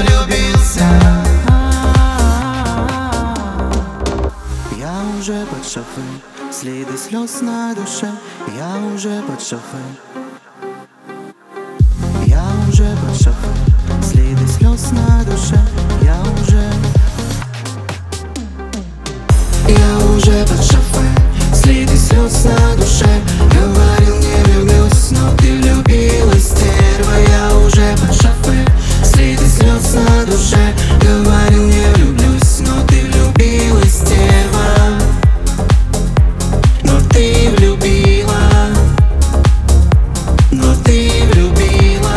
влюбился. Я уже под шофе, следы слез на душе. Я уже под шофе. Я уже под шофе, следы слез на душе. Я уже под шофе, следы слез на душе. Говорил, не влюблюсь, но ты влюбилась, стерва. Я уже под шофе, следы слез на душе. Говорил, не влюблюсь, но ты влюбилась, стерва. Но ты влюбила, но ты влюбила.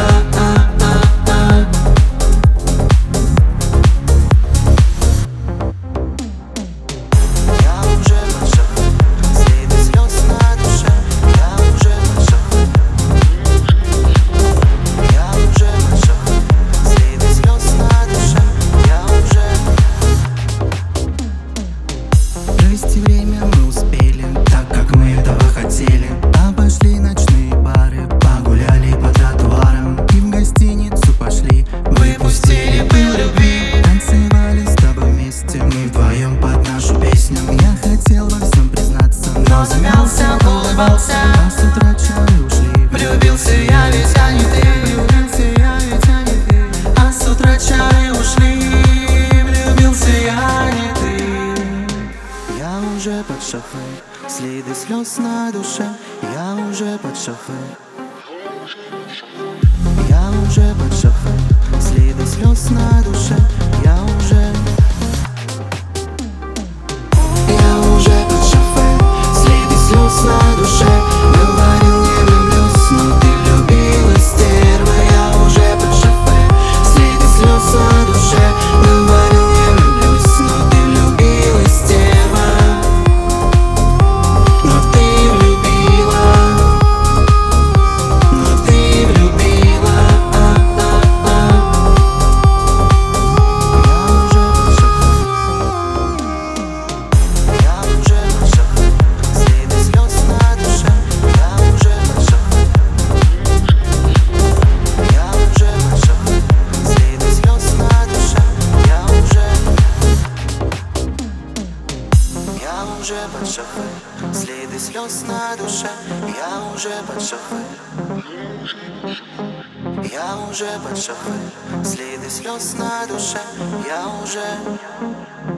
Я уже под шофе, следы слез на душе. Я уже под шофе. Я уже под шофе, следы слез на душе. Я уже. Провести время мы успели, так как мы этого хотели. Обошли ночные бары, погуляли по тротуарам и в гостиницу пошли. Выпустили пыл любви, танцевали с тобой вместе, мы вдвоем под нашу песню. Я хотел во всем признаться, но замялся, улыбался. А с утра чары ушли. Влюбился я, ведь а не ты. Влюбился я, ведь а не ты. А с утра чары ушли. Влюбился я, не ты. Я уже под шофе, следы слез на душе. Я уже под шофе. Я уже под шофе, следы слез на душе. Я уже под шофе, следы слез на душе. Говорил, не влюблюсь, но ты влюбилась, стерва. Я уже под шофе, следы слез на душе. Говорил, не влюблюсь, но ты влюбилась, стерва. Но ты влюбила, но ты влюбила. Я уже под шофе, следы слез на душе. Я уже под шофе. Я уже под шофе, следы слез на душе. Я уже под шофе, следы слез на душе. Я уже под шофе. Я уже под шофе, следы слез на душе. Я уже.